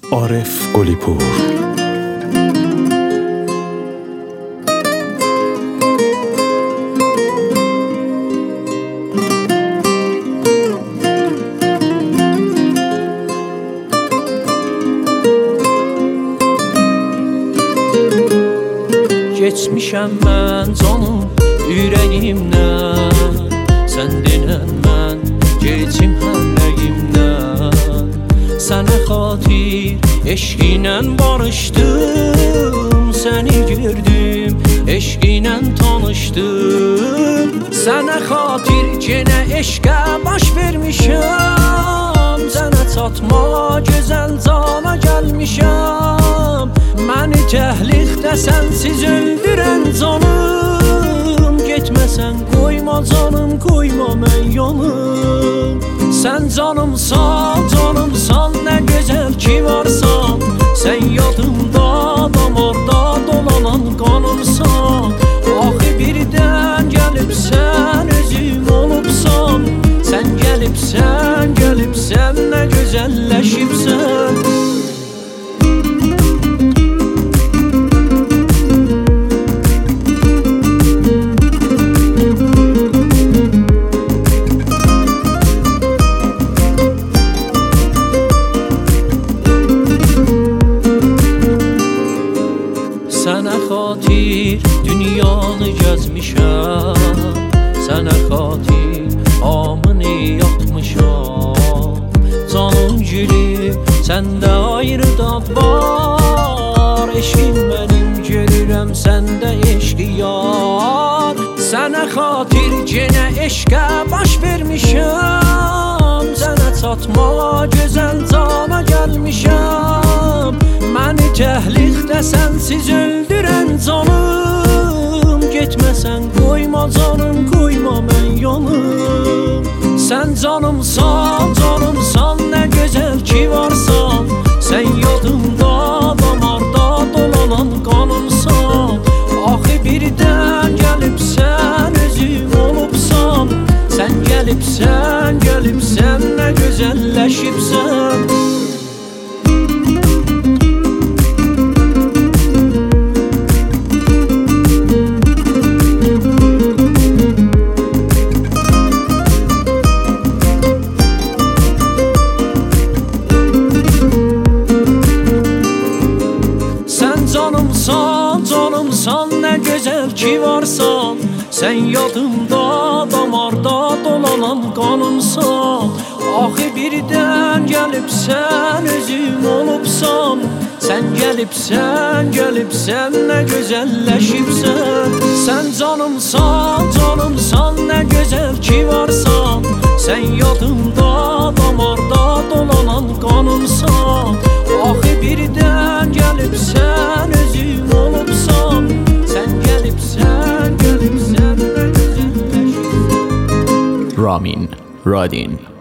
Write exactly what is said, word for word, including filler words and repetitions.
Arif Qulipur. Geçmişəm mən canım ürəyimdən, sən denən mən geçim həlləyimdən. Sənə xatir eşqinlə barışdım, səni gördüm, eşqinlə tanışdım. Sənə xatir yenə eşqə baş vermişəm, sənə çatma gözəl cana gəlmişəm. Məni təhlikdə sənsiz öldürən canım, getməsən qoyma canım, qoyma mən yanım. Sən canımsan, canımsan, nə gözəl ki varsan, sən yadımda, damarda dolanan qanımsan. Axı birdən gəlibsən, özüm olubsan, sən gəlibsən, gəlibsən, nə gözəlləşibsən. Sənə xatir dünyanı gəzmişəm, sənə xatir hamını yatmışam. Canım gülüm, səndə ayrı dad var, eşqim mənim görürəm, səndə eşqi yar. Sənə xatir yenə eşqə baş vermişəm, sənə çatma gözəl cana gəlmişəm. Məni təhlikdə sənsiz öldürən canım, getməsən qoyma canım, qoyma mən yanım. Sən canımsan, canımsan, nə gözəl ki varsan, sən yadımda, damarda dolanan qanımsan. Axı birdən gəlibsən, özüm olubsan, sən gəlibsən, gəlibsən, nə gözəlləşibsən. Canımsan, canımsan, nə gözəl ki varsan, sən yadımda, damarda dolanan qanımsan. Axı birdən gəlibsən, özüm olubsan, sən gəlibsən, gəlibsən, nə gözəlləşibsən. Sən canımsan, canımsan, nə gözəl ki varsan, sən yadımda, damarda dolanan qanımsan. Axı birdən gəlibsən, özüm olubsan, sən gəlibsən, gəlibsən, nə gözəlləşibsən. Ramin Radin